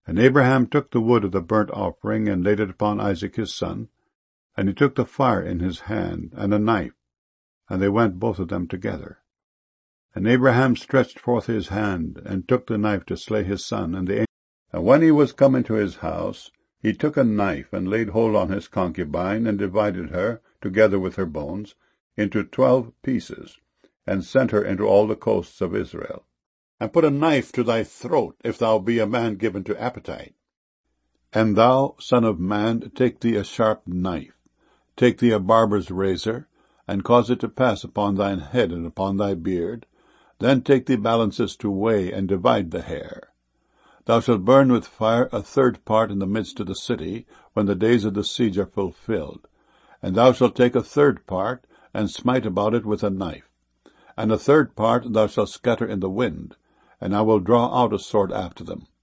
And Abraham took the wood of the burnt offering, and laid it upon Isaac his son. And he took the fire in his hand, and a knife, and they went both of them together. And Abraham stretched forth his hand, and took the knife to slay his son. And when he was come into his house, he took a knife, and laid hold on his concubine, and divided her, together with her bones, into 12 pieces, and sent her into all the coasts of Israel. And put a knife to thy throat, if thou be a man given to appetite. And thou, son of man, take thee a sharp knife, take thee a barber's razor, and cause it to pass upon thine head and upon thy beard. Then take thee balances to weigh, and divide the hair. Thou shalt burn with fire a 1/3 part in the midst of the city, when the days of the siege are fulfilled. And thou shalt take a 1/3 part, and smite about it with a knife. And a 1/3 part thou shalt scatter in the wind, and I will draw out a sword after them.